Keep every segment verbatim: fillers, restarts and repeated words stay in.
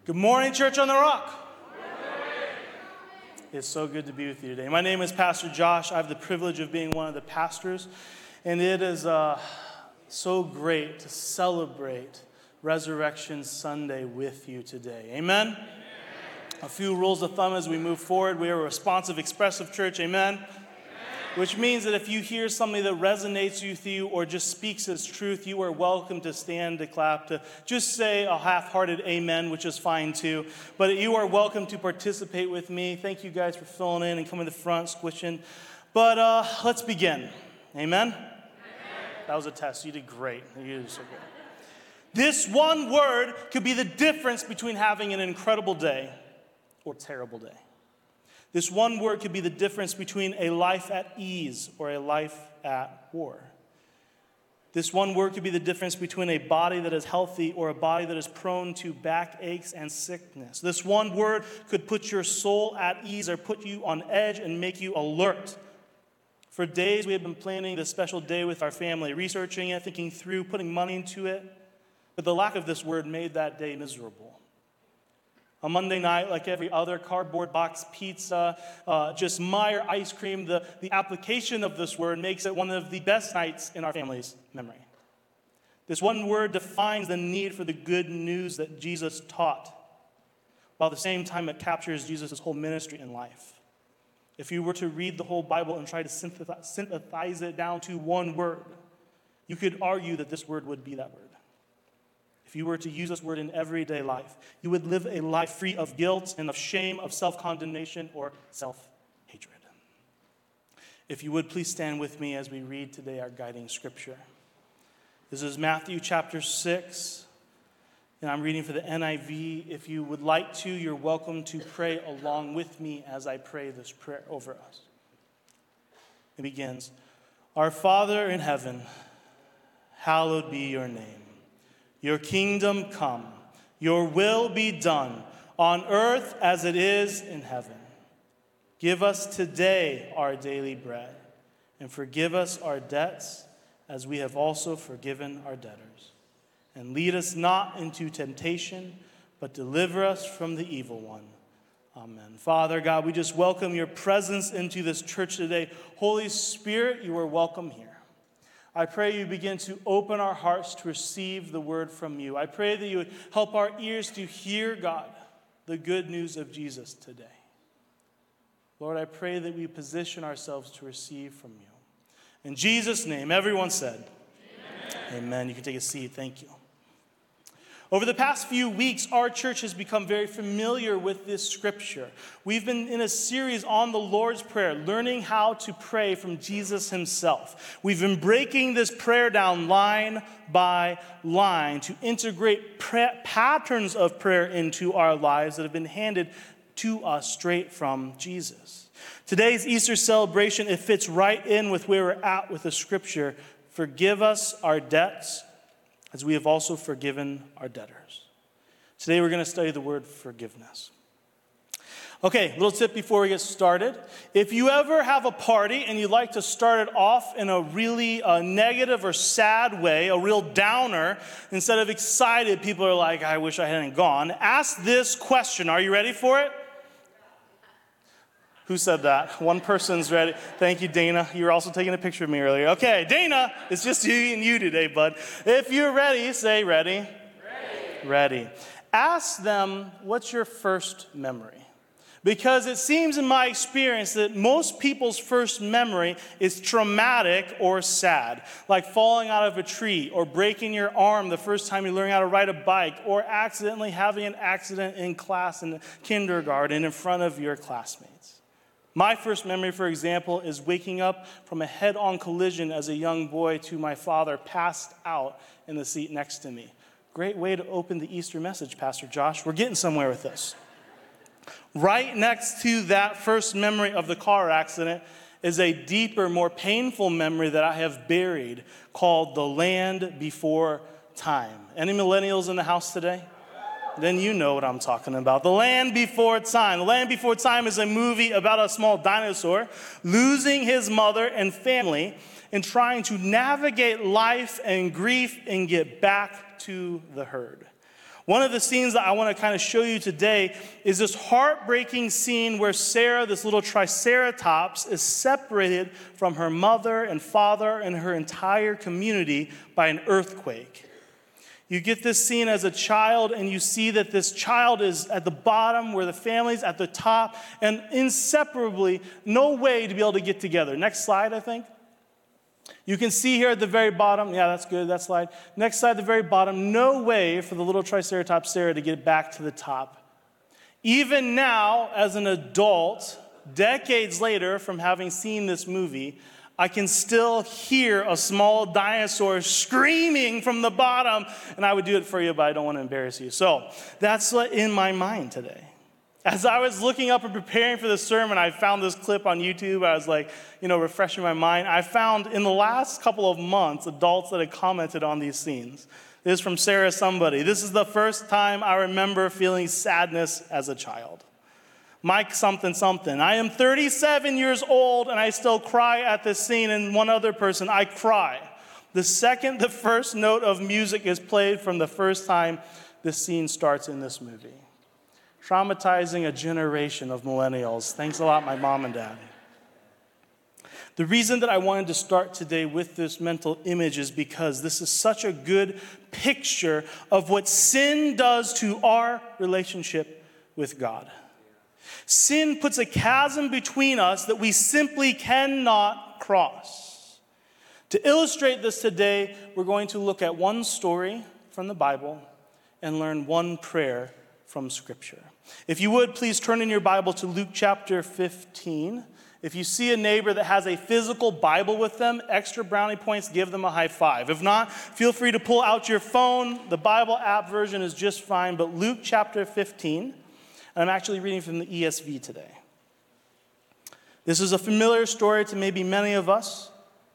Good morning, Church on the Rock. It's so good to be with you today. My name is Pastor Josh. I have the privilege of being one of the pastors, and it is uh, so great to celebrate Resurrection Sunday with you today. Amen? Amen? A few rules of thumb as we move forward. We are a responsive, expressive church. Amen? Which means that if you hear something that resonates with you or just speaks as truth, you are welcome to stand, to clap, to just say a half-hearted amen, which is fine too. But you are welcome to participate with me. Thank you guys for filling in and coming to the front, squishing. But uh, let's begin. Amen? Amen? That was a test. You did great. You did so good. This one word could be the difference between having an incredible day or a terrible day. This one word could be the difference between a life at ease or a life at war. This one word could be the difference between a body that is healthy or a body that is prone to backaches and sickness. This one word could put your soul at ease or put you on edge and make you alert. For days we have been planning this special day with our family, researching it, thinking through, putting money into it. But the lack of this word made that day miserable. On Monday night, like every other, cardboard box pizza, uh, just Meyer ice cream, the, the application of this word makes it one of the best nights in our family's memory. This one word defines the need for the good news that Jesus taught, while at the same time it captures Jesus' whole ministry and life. If you were to read the whole Bible and try to synthesize, synthesize it down to one word, you could argue that this word would be that word. If you were to use this word in everyday life, you would live a life free of guilt and of shame, of self-condemnation or self-hatred. If you would please stand with me as we read today our guiding scripture. This is Matthew chapter six, and I'm reading for the N I V. If you would like to, you're welcome to pray along with me as I pray this prayer over us. It begins, Our Father in heaven, hallowed be your name. Your kingdom come, your will be done on earth as it is in heaven. Give us today our daily bread, and forgive us our debts as we have also forgiven our debtors. And lead us not into temptation, but deliver us from the evil one. Amen. Father God, we just welcome your presence into this church today. Holy Spirit, you are welcome here. I pray you begin to open our hearts to receive the word from you. I pray that you would help our ears to hear, God, the good news of Jesus today. Lord, I pray that we position ourselves to receive from you. In Jesus' name, everyone said, Amen. Amen. You can take a seat. Thank you. Over the past few weeks, our church has become very familiar with this scripture. We've been in a series on the Lord's Prayer, learning how to pray from Jesus himself. We've been breaking this prayer down line by line to integrate pra- patterns of prayer into our lives that have been handed to us straight from Jesus. Today's Easter celebration, it fits right in with where we're at with the scripture. Forgive us our debts, as we have also forgiven our debtors. Today we're going to study the word forgiveness. Okay, little tip before we get started. If you ever have a party and you'd like to start it off in a really uh, negative or sad way, a real downer, instead of excited, people are like, I wish I hadn't gone. Ask this question. Are you ready for it? Who said that? One person's ready. Thank you, Dana. You were also taking a picture of me earlier. Okay, Dana, it's just you and you today, bud. If you're ready, say ready. Ready. Ready. Ask them, what's your first memory? Because it seems in my experience that most people's first memory is traumatic or sad, like falling out of a tree or breaking your arm the first time you learn how to ride a bike or accidentally having an accident in class in kindergarten in front of your classmates. My first memory, for example, is waking up from a head-on collision as a young boy to my father passed out in the seat next to me. Great way to open the Easter message, Pastor Josh. We're getting somewhere with this. Right next to that first memory of the car accident is a deeper, more painful memory that I have buried called the land before time. Any millennials in the house today? Then you know what I'm talking about. The Land Before Time. The Land Before Time is a movie about a small dinosaur losing his mother and family and trying to navigate life and grief and get back to the herd. One of the scenes that I want to kind of show you today is this heartbreaking scene where Sarah, this little triceratops, is separated from her mother and father and her entire community by an earthquake. You get this scene as a child, and you see that this child is at the bottom where the family's at the top, and inseparably, no way to be able to get together. Next slide, I think. You can see here at the very bottom, yeah, that's good, that slide. Next slide, at the very bottom, no way for the little triceratops Sarah to get back to the top. Even now, as an adult, decades later from having seen this movie, I can still hear a small dinosaur screaming from the bottom, and I would do it for you, but I don't want to embarrass you. So that's what in my mind today. As I was looking up and preparing for this sermon, I found this clip on YouTube. I was like, you know, refreshing my mind. I found in the last couple of months, adults that had commented on these scenes. This is from Sarah Somebody. This is the first time I remember feeling sadness as a child. Mike something something. I am thirty-seven years old and I still cry at this scene. And one other person, I cry. The second the first note of music is played from the first time this scene starts in this movie. Traumatizing a generation of millennials. Thanks a lot, my mom and dad. The reason that I wanted to start today with this mental image is because this is such a good picture of what sin does to our relationship with God. Sin puts a chasm between us that we simply cannot cross. To illustrate this today, we're going to look at one story from the Bible and learn one prayer from Scripture. If you would, please turn in your Bible to Luke chapter fifteen. If you see a neighbor that has a physical Bible with them, extra brownie points, give them a high five. If not, feel free to pull out your phone. The Bible app version is just fine, but Luke chapter fifteen. And I'm actually reading from the E S V today. This is a familiar story to maybe many of us,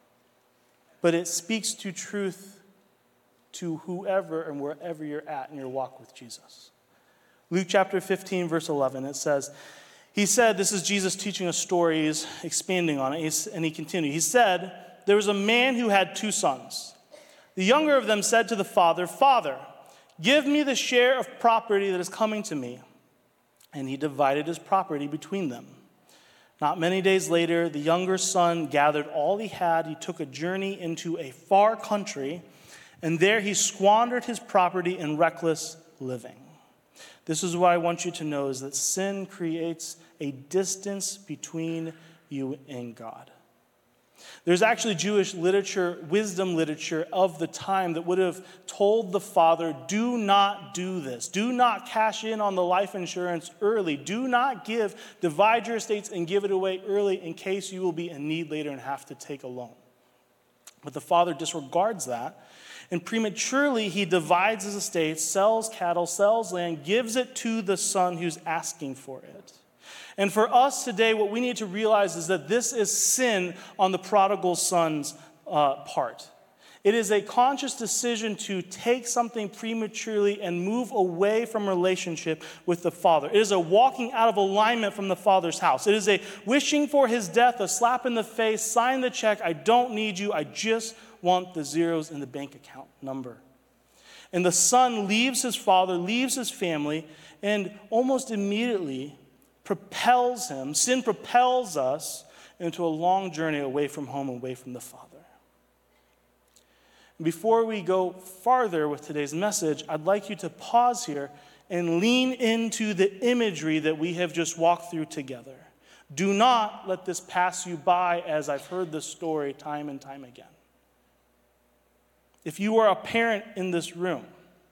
but it speaks to truth to whoever and wherever you're at in your walk with Jesus. Luke chapter fifteen, verse eleven, it says, he said, this is Jesus teaching a story, he's expanding on it, and he continued. He said, there was a man who had two sons. The younger of them said to the father, Father, give me the share of property that is coming to me. And he divided his property between them. Not many days later, the younger son gathered all he had. He took a journey into a far country, and there he squandered his property in reckless living. This is what I want you to know, is that sin creates a distance between you and God. There's actually Jewish literature, wisdom literature of the time that would have told the father, do not do this. Do not cash in on the life insurance early. Do not give, divide your estates and give it away early in case you will be in need later and have to take a loan. But the father disregards that, and prematurely he divides his estate, sells cattle, sells land, gives it to the son who's asking for it. And for us today, what we need to realize is that this is sin on the prodigal son's uh, part. It is a conscious decision to take something prematurely and move away from relationship with the Father. It is a walking out of alignment from the Father's house. It is a wishing for his death, a slap in the face, sign the check, I don't need you, I just want the zeros in the bank account number. And the son leaves his father, leaves his family, and almost immediately propels him, sin propels us into a long journey away from home, away from the Father. Before we go farther with today's message, I'd like you to pause here and lean into the imagery that we have just walked through together. Do not let this pass you by, as I've heard this story time and time again. If you are a parent in this room,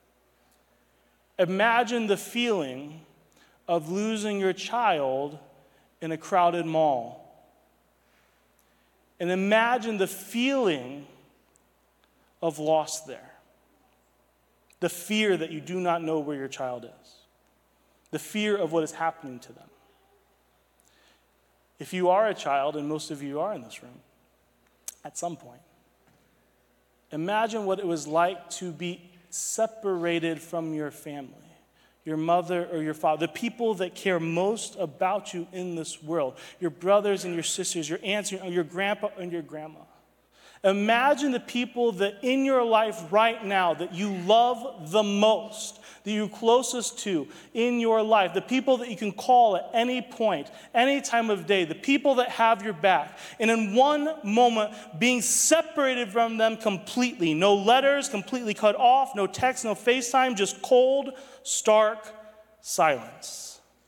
imagine the feeling of losing your child in a crowded mall. And imagine the feeling of loss there. The fear that you do not know where your child is. The fear of what is happening to them. If you are a child, and most of you are in this room, at some point, imagine what it was like to be separated from your family. Your mother or your father, the people that care most about you in this world, your brothers and your sisters, your aunts, your grandpa and your grandma. Imagine the people that in your life right now that you love the most, that you're closest to in your life, the people that you can call at any point, any time of day, the people that have your back, and in one moment being separated from them completely. No letters, completely cut off, no text, no FaceTime, just cold, stark silence.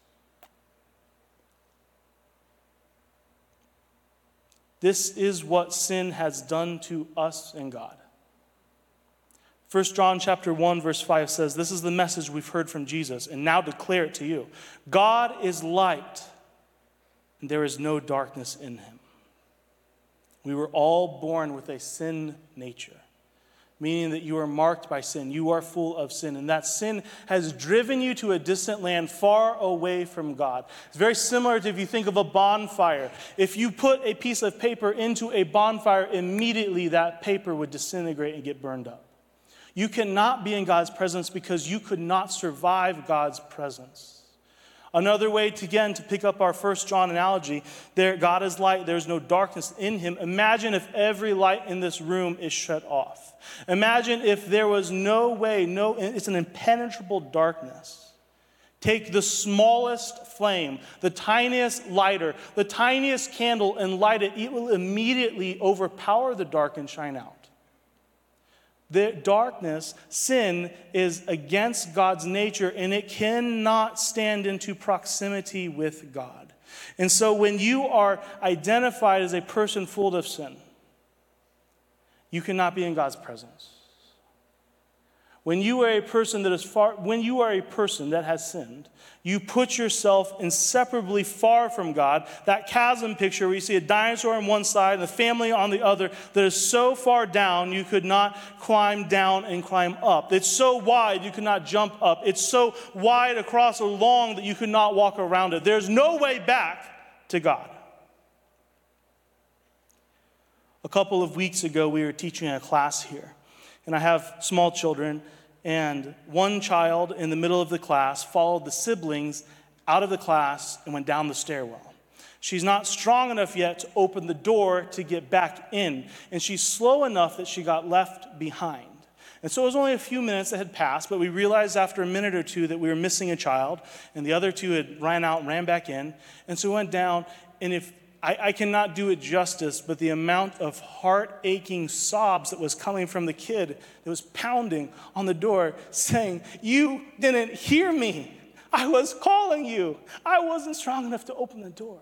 This is what sin has done to us and God. First John chapter one, verse five says, this is the message we've heard from Jesus, and now declare it to you. God is light, and there is no darkness in him. We were all born with a sin nature, meaning that you are marked by sin. You are full of sin, and that sin has driven you to a distant land far away from God. It's very similar to if you think of a bonfire. If you put a piece of paper into a bonfire, immediately that paper would disintegrate and get burned up. You cannot be in God's presence because you could not survive God's presence. Another way, to, again, to pick up our First John analogy, there, God is light, there's no darkness in him. Imagine if every light in this room is shut off. Imagine if there was no way, no, it's an impenetrable darkness. Take the smallest flame, the tiniest lighter, the tiniest candle, and light it. It will immediately overpower the dark and shine out. The darkness, sin, is against God's nature, and it cannot stand into proximity with God. And so when you are identified as a person full of sin, you cannot be in God's presence. When you are a person that is far, when you are a person that has sinned, you put yourself inseparably far from God. That chasm picture where you see a dinosaur on one side and a family on the other that is so far down you could not climb down and climb up. It's so wide you could not jump up. It's so wide across or long that you could not walk around it. There's no way back to God. A couple of weeks ago, we were teaching a class here, and I have small children. And one child in the middle of the class followed the siblings out of the class and went down the stairwell. She's not strong enough yet to open the door to get back in, and she's slow enough that she got left behind. And so it was only a few minutes that had passed, but we realized after a minute or two that we were missing a child, and the other two had ran out and ran back in. And so we went down, and if I, I cannot do it justice, but the amount of heart-aching sobs that was coming from the kid that was pounding on the door saying, "You didn't hear me. I was calling you. I wasn't strong enough to open the door."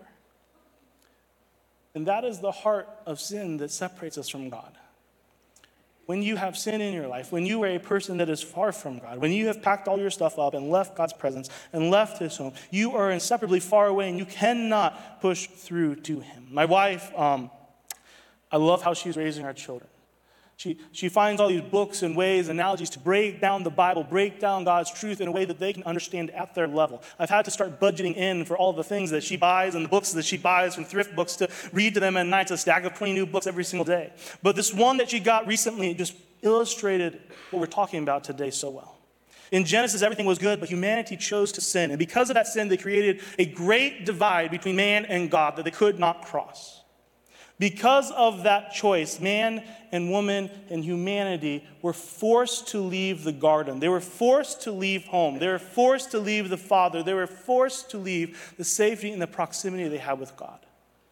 And that is the heart of sin that separates us from God. When you have sin in your life, when you are a person that is far from God, when you have packed all your stuff up and left God's presence and left his home, you are inseparably far away and you cannot push through to him. My wife, um, I love how she's raising our children. She, she finds all these books and ways, analogies to break down the Bible, break down God's truth in a way that they can understand at their level. I've had to start budgeting in for all the things that she buys and the books that she buys from thrift books to read to them at night, a stack of twenty new books every single day. But this one that she got recently just illustrated what we're talking about today so well. In Genesis, everything was good, but humanity chose to sin. And because of that sin, they created a great divide between man and God that they could not cross. Because of that choice, man and woman and humanity were forced to leave the garden. They were forced to leave home. They were forced to leave the Father. They were forced to leave the safety and the proximity they had with God.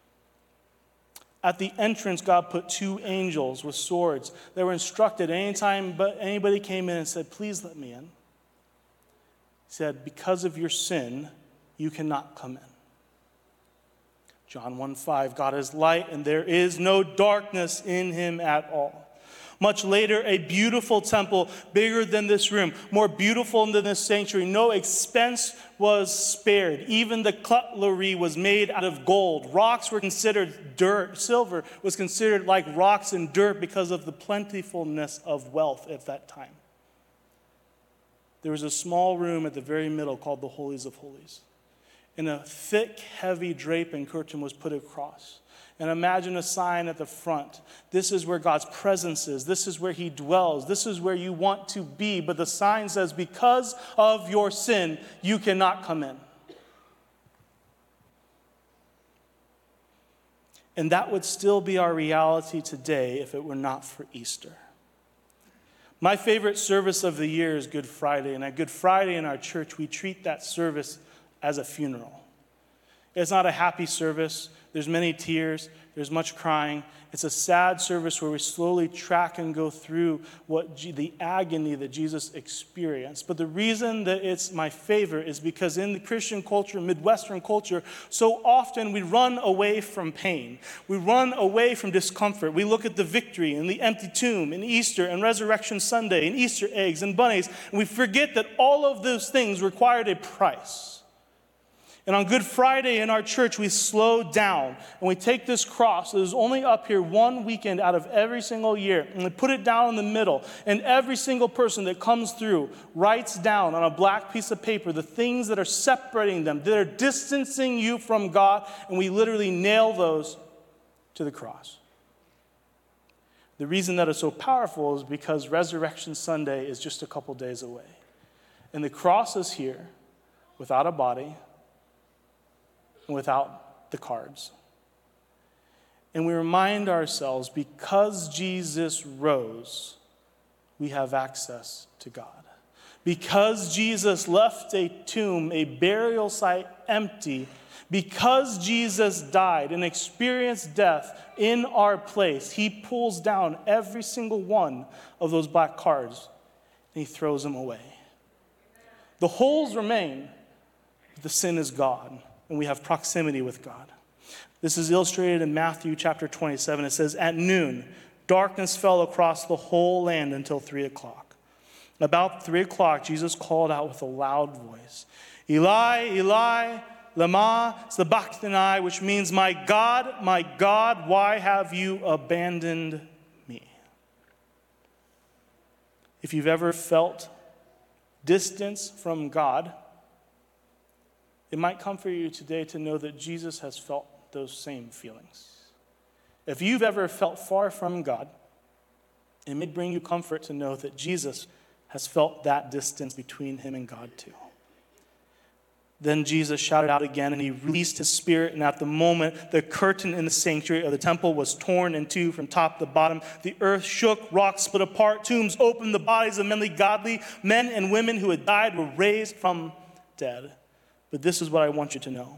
At the entrance, God put two angels with swords. They were instructed anytime but anybody came in and said, "Please let me in." He said, "Because of your sin, you cannot come in." John one five, God is light and there is no darkness in him at all. Much later, a beautiful temple bigger than this room, more beautiful than this sanctuary. No expense was spared. Even the cutlery was made out of gold. Rocks were considered dirt. Silver was considered like rocks and dirt because of the plentifulness of wealth at that time. There was a small room at the very middle called the Holies of Holies. And a thick, heavy drape and curtain was put across. And imagine a sign at the front. This is where God's presence is. This is where he dwells. This is where you want to be. But the sign says, because of your sin, you cannot come in. And that would still be our reality today if it were not for Easter. My favorite service of the year is Good Friday. And at Good Friday in our church, we treat that service as a funeral. It's not a happy service. There's many tears. There's much crying. It's a sad service where we slowly track and go through what G- the agony that Jesus experienced. But the reason that it's my favorite is because in the Christian culture, Midwestern culture, so often we run away from pain. We run away from discomfort. We look at the victory and the empty tomb and Easter and Resurrection Sunday and Easter eggs and bunnies, and we forget that all of those things required a price. And on Good Friday in our church, we slow down and we take this cross that is only up here one weekend out of every single year, and we put it down in the middle. And every single person that comes through writes down on a black piece of paper the things that are separating them, that are distancing you from God, and we literally nail those to the cross. The reason that is so powerful is because Resurrection Sunday is just a couple days away. And the cross is here without a body, without the cards. And we remind ourselves, because Jesus rose, we have access to God. Because Jesus left a tomb, a burial site empty, because Jesus died and experienced death in our place, he pulls down every single one of those black cards and he throws them away. The holes remain, but the sin is gone. And we have proximity with God. This is illustrated in Matthew chapter twenty-seven. It says, at noon, darkness fell across the whole land until three o'clock. About three o'clock, Jesus called out with a loud voice, Eli, Eli, lama sabachthani, which means, my God, my God, why have you abandoned me? If you've ever felt distance from God, it might comfort you today to know that Jesus has felt those same feelings. If you've ever felt far from God, it may bring you comfort to know that Jesus has felt that distance between him and God too. Then Jesus shouted out again, and he released his spirit, and at the moment, the curtain in the sanctuary of the temple was torn in two from top to bottom. The earth shook, rocks split apart, tombs opened, the bodies of many godly men and women who had died were raised from dead. But this is what I want you to know.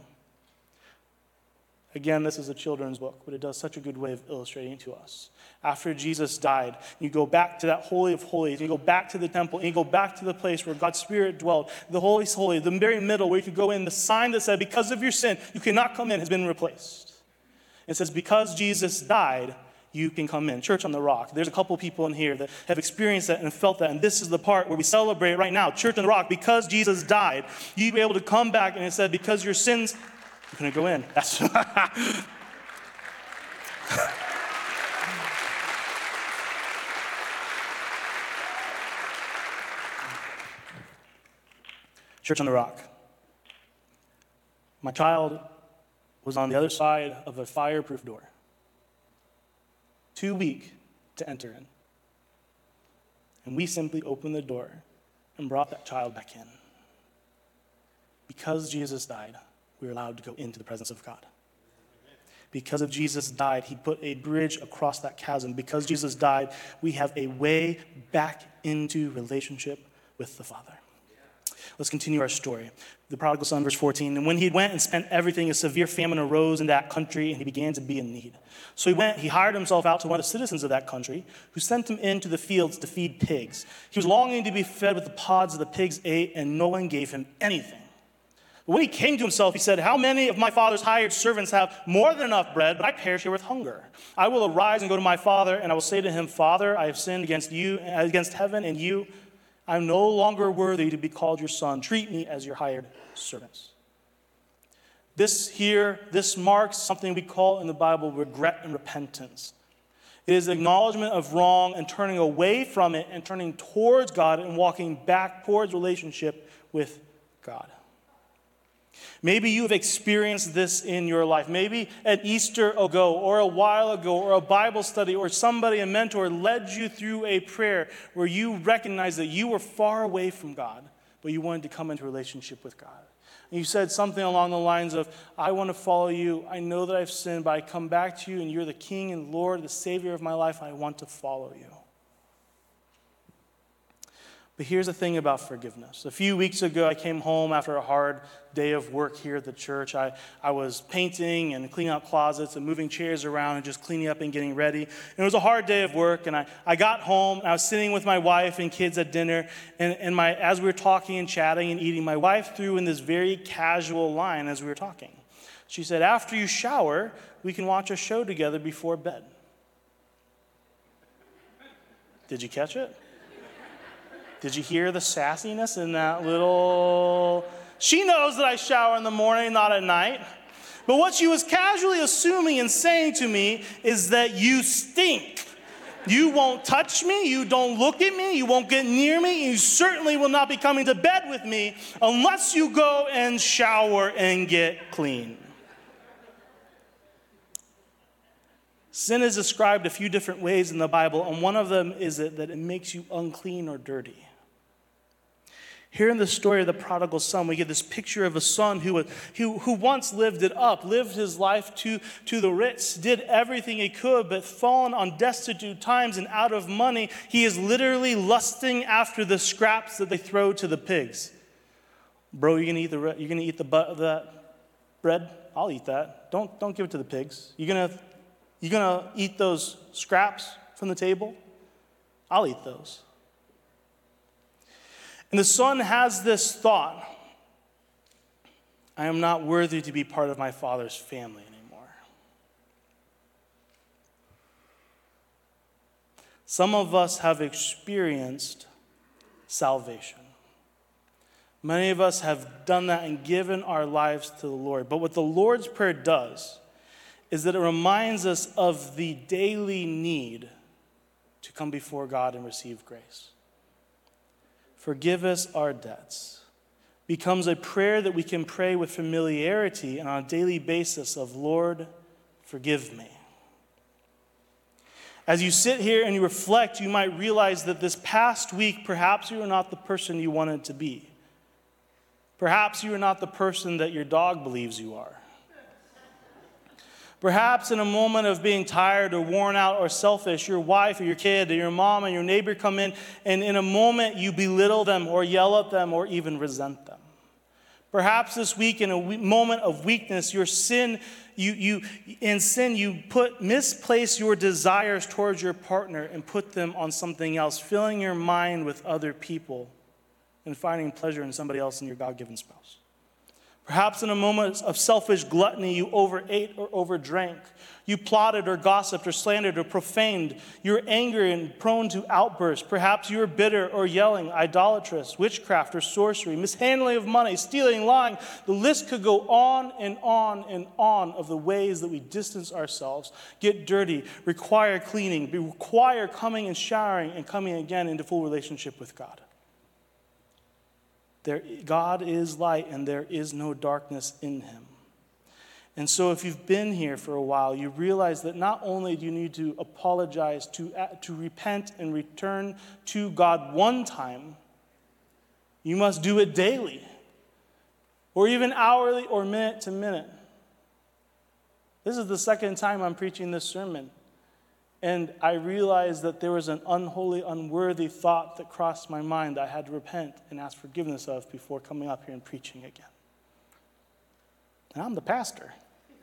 Again, this is a children's book, but it does such a good way of illustrating to us. After Jesus died, you go back to that Holy of Holies, you go back to the temple, and you go back to the place where God's Spirit dwelled, the Holy of Holies, the very middle where you could go in, the sign that said, because of your sin, you cannot come in, has been replaced. It says, because Jesus died, you can come in. Church on the Rock. There's a couple people in here that have experienced that and felt that, and this is the part where we celebrate right now. Church on the Rock, because Jesus died, you'd be able to come back, and it said, because your sins, you couldn't go in. That's Church on the Rock. My child was on the other side of a fireproof door. Too weak to enter in. And we simply opened the door and brought that child back in. Because Jesus died, we were allowed to go into the presence of God. Because of Jesus died, he put a bridge across that chasm. Because Jesus died, we have a way back into relationship with the Father. Let's continue our story. The prodigal son, verse fourteen. And when he went and spent everything, a severe famine arose in that country, and he began to be in need. So he went, he hired himself out to one of the citizens of that country, who sent him into the fields to feed pigs. He was longing to be fed with the pods that the pigs ate, and no one gave him anything. But when he came to himself, he said, how many of my father's hired servants have more than enough bread, but I perish here with hunger? I will arise and go to my father, and I will say to him, Father, I have sinned against you, against heaven and you. I am no longer worthy to be called your son. Treat me as your hired servants. This here, this marks something we call in the Bible regret and repentance. It is acknowledgement of wrong and turning away from it and turning towards God and walking back towards relationship with God. Maybe you've experienced this in your life. Maybe an Easter ago or a while ago or a Bible study or somebody, a mentor, led you through a prayer where you recognized that you were far away from God, but you wanted to come into relationship with God. And you said something along the lines of, I want to follow you. I know that I've sinned, but I come back to you, and you're the King and Lord, the Savior of my life. I want to follow you. But here's the thing about forgiveness. A few weeks ago, I came home after a hard day of work here at the church. I, I was painting and cleaning out closets and moving chairs around and just cleaning up and getting ready. And it was a hard day of work, and I, I got home, and I was sitting with my wife and kids at dinner, and, and my as we were talking and chatting and eating, my wife threw in this very casual line as we were talking. She said, after you shower, we can watch a show together before bed. Did you catch it? Did you hear the sassiness in that little... She knows that I shower in the morning, not at night. But what she was casually assuming and saying to me is that you stink. You won't touch me. You don't look at me. You won't get near me. You certainly will not be coming to bed with me unless you go and shower and get clean. Sin is described a few different ways in the Bible, and one of them is that it makes you unclean or dirty. Here in the story of the prodigal son, we get this picture of a son who, who, who once lived it up, lived his life to, to the Ritz, did everything he could, but fallen on destitute times and out of money. He is literally lusting after the scraps that they throw to the pigs. Bro, you're gonna eat the you're gonna eat the butt of that bread? I'll eat that. Don't don't give it to the pigs. You're gonna you're gonna eat those scraps from the table? I'll eat those. And the son has this thought, I am not worthy to be part of my father's family anymore. Some of us have experienced salvation. Many of us have done that and given our lives to the Lord. But what the Lord's Prayer does is that it reminds us of the daily need to come before God and receive grace. Forgive us our debts becomes a prayer that we can pray with familiarity and on a daily basis of, Lord, forgive me. As you sit here and you reflect, you might realize that this past week, perhaps you are not the person you wanted to be. Perhaps you are not the person that your dog believes you are. Perhaps in a moment of being tired or worn out or selfish, your wife or your kid or your mom and your neighbor come in, and in a moment you belittle them or yell at them or even resent them. Perhaps this week in a moment of weakness, your sin, you, you, in sin you put misplace your desires towards your partner and put them on something else, filling your mind with other people and finding pleasure in somebody else in your God-given spouse. Perhaps in a moment of selfish gluttony, you overate or overdrank. You plotted or gossiped or slandered or profaned. You're angry and prone to outbursts. Perhaps you're bitter or yelling, idolatrous, witchcraft or sorcery, mishandling of money, stealing, lying. The list could go on and on and on of the ways that we distance ourselves, get dirty, require cleaning, require coming and showering and coming again into full relationship with God. There, God is light, and there is no darkness in him. And so if you've been here for a while, you realize that not only do you need to apologize, to, to repent and return to God one time, you must do it daily, or even hourly or minute to minute. This is the second time I'm preaching this sermon. And I realized that there was an unholy, unworthy thought that crossed my mind that I had to repent and ask forgiveness of before coming up here and preaching again. And I'm the pastor.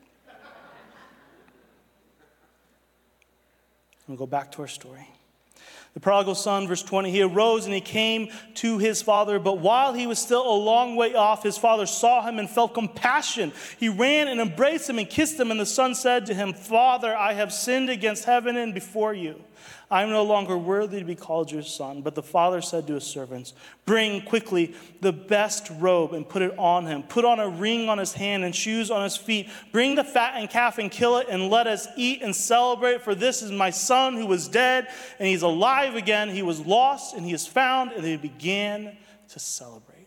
We'll go back to our story. The prodigal son, verse twenty, he arose and he came to his father, but while he was still a long way off, his father saw him and felt compassion. He ran and embraced him and kissed him, and the son said to him, Father, I have sinned against heaven and before you. I am no longer worthy to be called your son. But the father said to his servants, bring quickly the best robe and put it on him. Put on a ring on his hand and shoes on his feet. Bring the fattened calf and kill it, and let us eat and celebrate. For this is my son who was dead, and he's alive again. He was lost, and he is found. And they began to celebrate.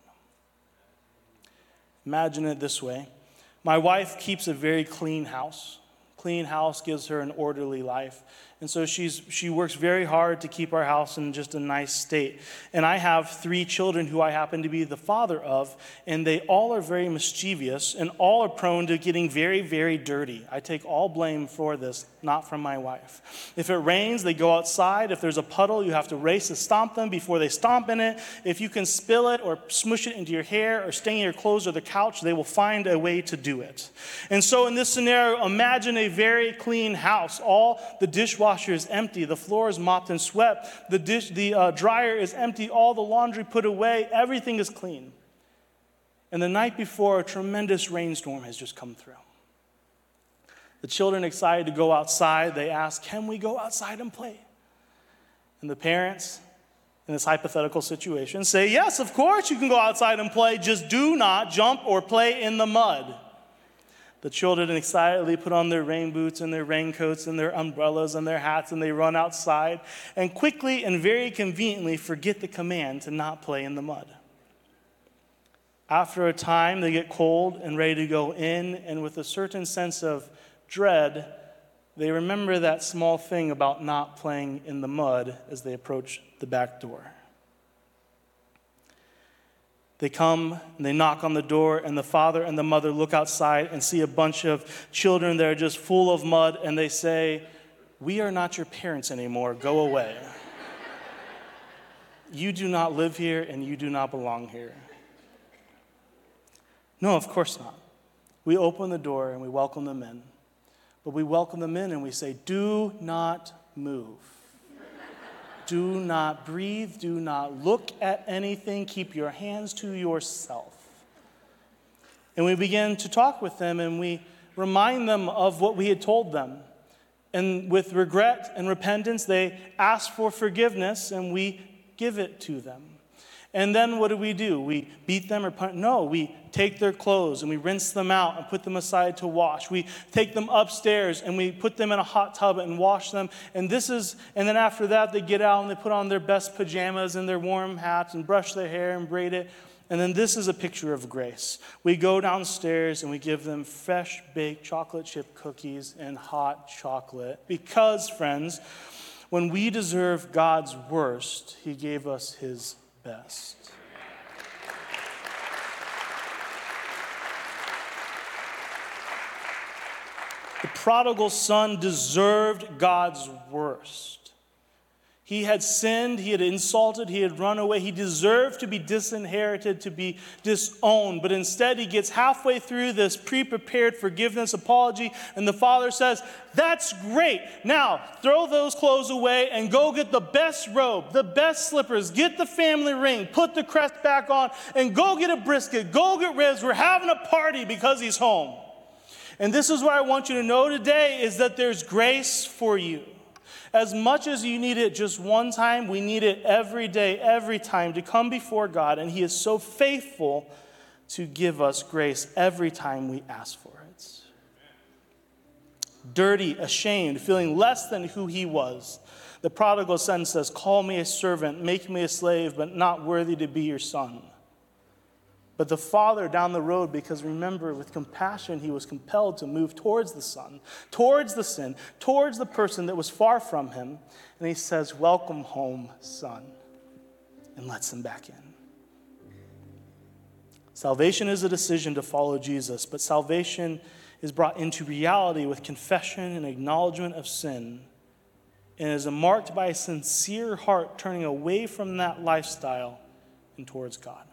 Imagine it this way. My wife keeps a very clean house. Clean house gives her an orderly life. And so she's she works very hard to keep our house in just a nice state. And I have three children who I happen to be the father of, and they all are very mischievous and all are prone to getting very, very dirty. I take all blame for this, not from my wife. If it rains, they go outside. If there's a puddle, you have to race to stomp them before they stomp in it. If you can spill it or smush it into your hair or stain your clothes or the couch, they will find a way to do it. And so in this scenario, imagine a very clean house. All the dishwasher is empty. The floor is mopped and swept. The dish, the uh, dryer is empty. All the laundry put away. Everything is clean. And the night before, a tremendous rainstorm has just come through. The children excited to go outside. They ask, can we go outside and play? And the parents, in this hypothetical situation, say, yes, of course you can go outside and play. Just do not jump or play in the mud. The children excitedly put on their rain boots and their raincoats and their umbrellas and their hats, and they run outside and quickly and very conveniently forget the command to not play in the mud. After a time, they get cold and ready to go in, and with a certain sense of dread, they remember that small thing about not playing in the mud as they approach the back door. They come and they knock on the door, and the father and the mother look outside and see a bunch of children that are just full of mud, and they say, we are not your parents anymore. Go away. You do not live here, and you do not belong here. No, of course not. We open the door and we welcome them in. But we welcome them in and we say, do not move. Do not breathe. Do not look at anything. Keep your hands to yourself. And we begin to talk with them, and we remind them of what we had told them. And with regret and repentance, they ask for forgiveness, and we give it to them. And then what do we do? We beat them or punish? No, we take their clothes and we rinse them out and put them aside to wash. We take them upstairs and we put them in a hot tub and wash them. And this is, and then after that, they get out and they put on their best pajamas and their warm hats and brush their hair and braid it. And then this is a picture of grace. We go downstairs and we give them fresh baked chocolate chip cookies and hot chocolate. Because, friends, when we deserve God's worst, He gave us His best. The prodigal son deserved God's worst. He had sinned, he had insulted, he had run away. He deserved to be disinherited, to be disowned. But instead, he gets halfway through this pre-prepared forgiveness apology, and the father says, that's great. Now, throw those clothes away and go get the best robe, the best slippers, get the family ring, put the crest back on, and go get a brisket, go get ribs. We're having a party because he's home. And this is what I want you to know today, is that there's grace for you. As much as you need it just one time, we need it every day, every time to come before God. And He is so faithful to give us grace every time we ask for it. Dirty, ashamed, feeling less than who he was, the prodigal son says, call me a servant, make me a slave, but not worthy to be your son. But the father down the road, because remember, with compassion, he was compelled to move towards the son, towards the sin, towards the person that was far from him. And he says, welcome home, son, and lets him back in. Salvation is a decision to follow Jesus, but salvation is brought into reality with confession and acknowledgement of sin, and is marked by a sincere heart turning away from that lifestyle and towards God.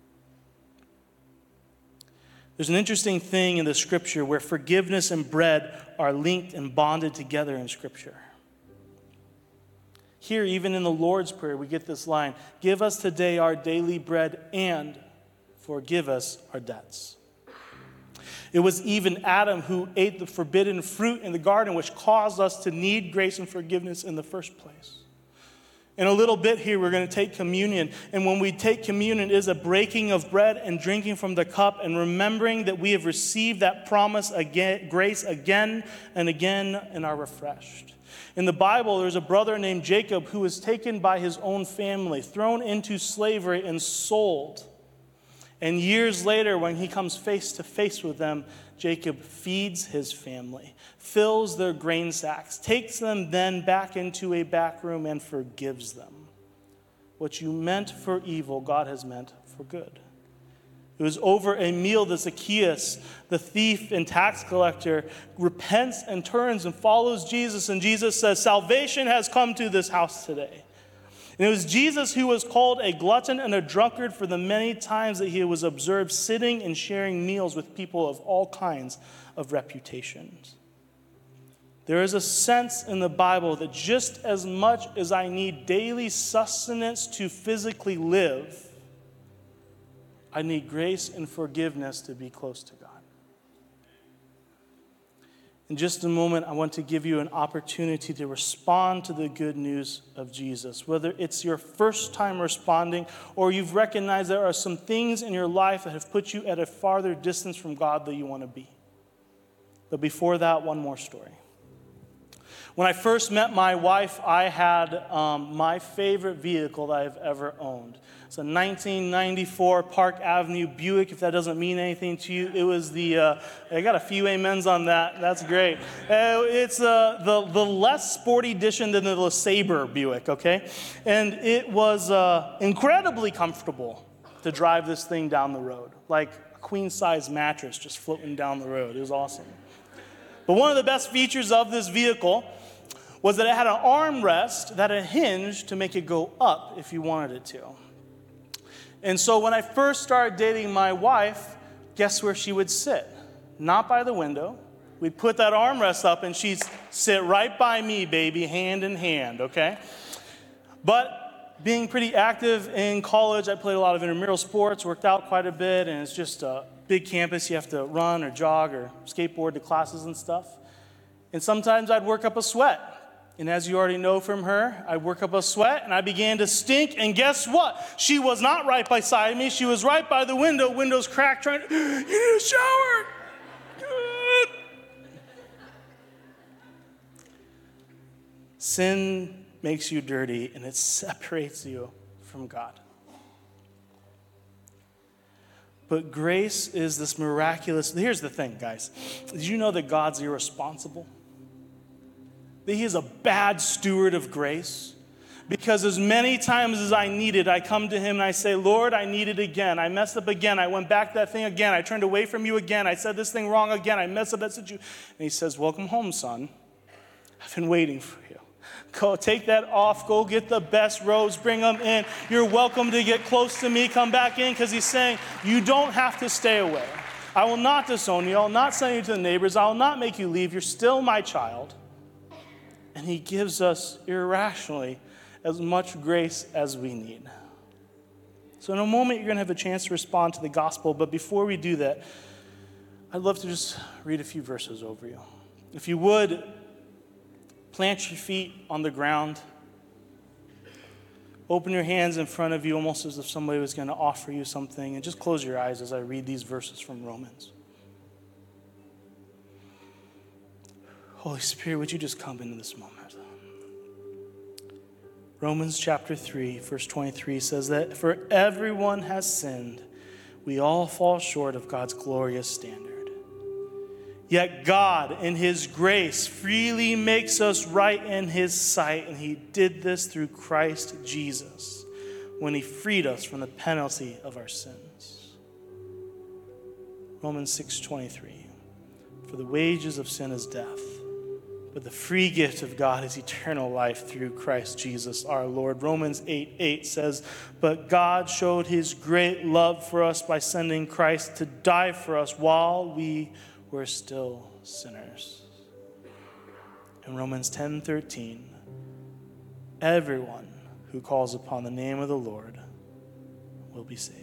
There's an interesting thing in the scripture where forgiveness and bread are linked and bonded together in scripture. Here, even in the Lord's Prayer, we get this line, give us today our daily bread and forgive us our debts. It was even Adam who ate the forbidden fruit in the garden, which caused us to need grace and forgiveness in the first place. In a little bit here, we're going to take communion. And when we take communion, it is a breaking of bread and drinking from the cup and remembering that we have received that promise again, grace again and again and are refreshed. In the Bible, there's a brother named Jacob who was taken by his own family, thrown into slavery and sold. And years later, when he comes face to face with them, Jacob feeds his family, fills their grain sacks, takes them then back into a back room and forgives them. What you meant for evil, God has meant for good. It was over a meal that Zacchaeus, the thief and tax collector, repents and turns and follows Jesus. And Jesus says, salvation has come to this house today. And it was Jesus who was called a glutton and a drunkard for the many times that he was observed sitting and sharing meals with people of all kinds of reputations. There is a sense in the Bible that just as much as I need daily sustenance to physically live, I need grace and forgiveness to be close to God. In just a moment, I want to give you an opportunity to respond to the good news of Jesus. Whether it's your first time responding or you've recognized there are some things in your life that have put you at a farther distance from God than you want to be. But before that, one more story. When I first met my wife, I had um, my favorite vehicle that I've ever owned. It's a nineteen ninety-four Park Avenue Buick, if that doesn't mean anything to you. It was the, uh, I got a few amens on that. That's great. Uh, it's uh, the, the less sporty edition than the LeSabre Buick, okay? And it was uh, incredibly comfortable to drive this thing down the road. Like a queen-size mattress just floating down the road. It was awesome. But one of the best features of this vehicle was that it had an armrest that had a hinge to make it go up if you wanted it to. And so when I first started dating my wife, guess where she would sit? Not by the window. We'd put that armrest up and she'd sit right by me, baby, hand in hand, okay? But being pretty active in college, I played a lot of intramural sports, worked out quite a bit, and it's just a big campus. You have to run or jog or skateboard to classes and stuff. And sometimes I'd work up a sweat. And as you already know from her, I work up a sweat, and I began to stink, and guess what? She was not right beside me. She was right by the window, windows cracked, trying to, you need a shower. Sin makes you dirty, and it separates you from God. But grace is this miraculous, here's the thing, guys. Did you know that God's irresponsible? That he is a bad steward of grace. Because as many times as I need it, I come to him and I say, Lord, I need it again. I messed up again. I went back to that thing again. I turned away from you again. I said this thing wrong again. I messed up that situation. And he says, welcome home, son. I've been waiting for you. Go take that off. Go get the best robes. Bring them in. You're welcome to get close to me. Come back in, because he's saying, you don't have to stay away. I will not disown you. I will not send you to the neighbors. I will not make you leave. You're still my child. And he gives us irrationally as much grace as we need. So in a moment, you're going to have a chance to respond to the gospel. But before we do that, I'd love to just read a few verses over you. If you would, plant your feet on the ground. Open your hands in front of you almost as if somebody was going to offer you something. And just close your eyes as I read these verses from Romans. Holy Spirit, would you just come into this moment? Romans chapter three, verse twenty-three says that for everyone has sinned, we all fall short of God's glorious standard. Yet God, in his grace, freely makes us right in his sight, and he did this through Christ Jesus when he freed us from the penalty of our sins. Romans six twenty-three, for the wages of sin is death, but the free gift of God is eternal life through Christ Jesus our Lord. Romans eight eight says, but God showed his great love for us by sending Christ to die for us while we were still sinners. In Romans ten thirteen, everyone who calls upon the name of the Lord will be saved.